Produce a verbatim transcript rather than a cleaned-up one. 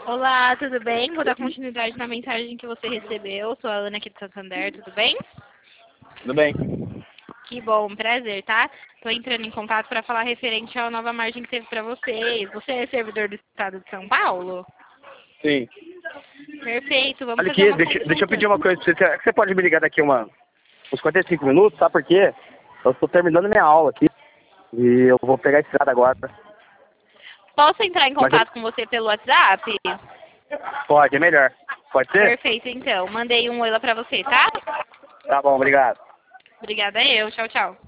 Olá, tudo bem? Vou dar continuidade na mensagem que você recebeu. Sou a Ana aqui do Santander, tudo bem? Tudo bem. Que bom, prazer, tá? Tô entrando em contato para falar referente à nova margem que teve para vocês. Você é servidor do estado de São Paulo? Sim. Perfeito, vamos Olha fazer aqui, uma deixa, deixa eu consulta. pedir uma coisa pra você. Será que você pode me ligar daqui uma, uns quarenta e cinco minutos, sabe por quê? Eu estou terminando minha aula aqui e eu vou pegar a estrada agora. Posso entrar em Mas eu- contato com você pelo WhatsApp? pode, é melhor. Pode ser? Perfeito, então. Mandei um oi lá para você, tá? Tá bom, obrigado. Obrigada eu. Tchau, tchau.